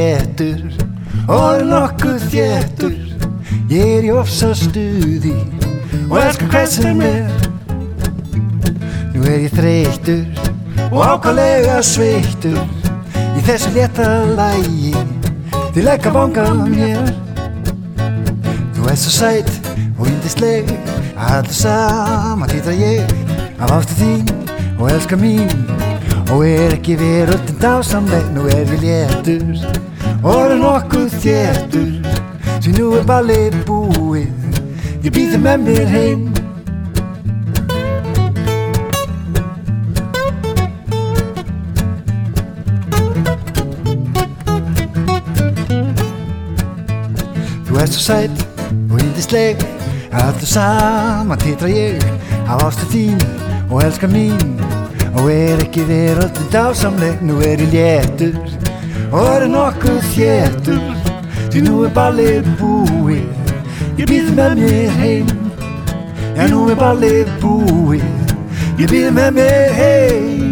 léttur og nokkuð þéttur. Ég í ofsastuði og elska hvern sem Nú ég þreyttur og ákaflega sveittur í þessu létta lagi til að vanga mér. Þú svo sæt og yndisleg að allir saman titra ég af ástu þín og elska mín og ekki veröldin dásamleg. Nú ég léttur og nokkuð þéttur því nú ballið búið, ég býð þig með mér heim. Þú svo sæt og yndisleg að allir saman titra ég af ástu þín og elska mín og ekki veröldin dásamleg. Nú ég léttur og nokkuð þéttur því nú ballið búið, ég býð með mér heim. Já, nú ballið búið, ég býð með mér heim.